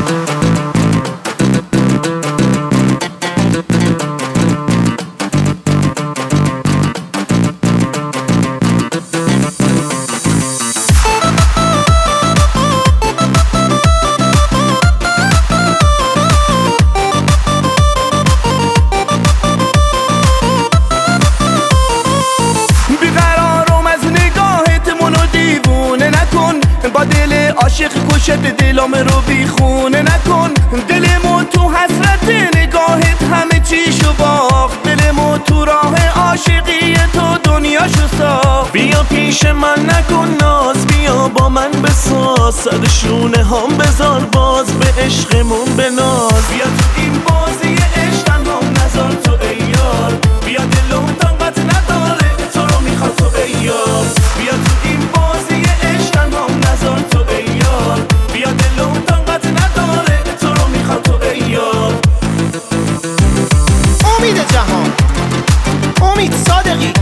با دل عاشق کشت دلم رو بیخونه نکن. دلمو تو حسرت نگاهت همه چیشو باخت. دلمو تو راه عاشقی تو دنیاشو ساخت. بیا پیش من نکن ناز، بیا با من بساز. سر شونه هم بذار باز به عشقمون بناز. بیا تو این بازی عشق تنها نذار تو ای یار. بیا دلم طاقت نداره تو رو میخواد تو ای یار. بیا تو این بازی عشق تنها نذار تو ای یار. بیا دلم طاقت نداره تو رو میخواد تو ای یار. امید جهان، امید صادقی.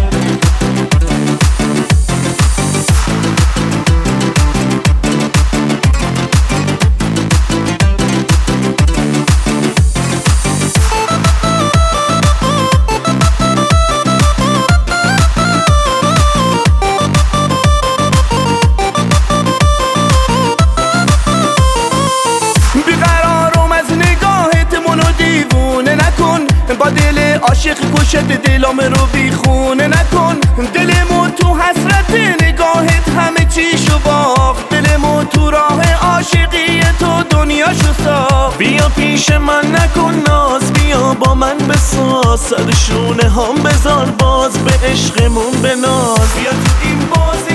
با دل عاشق کشت دلم رو بیخونه نکن. دلمو تو حسرت نگاهت همه چیشو باخت. دلمو تو راه عاشقی تو دنیاشو ساخت. بیا پیش من نکن ناز، بیا با من بساز. سر شونه هم بذار باز به عشقمون بناز. بیا تو این باز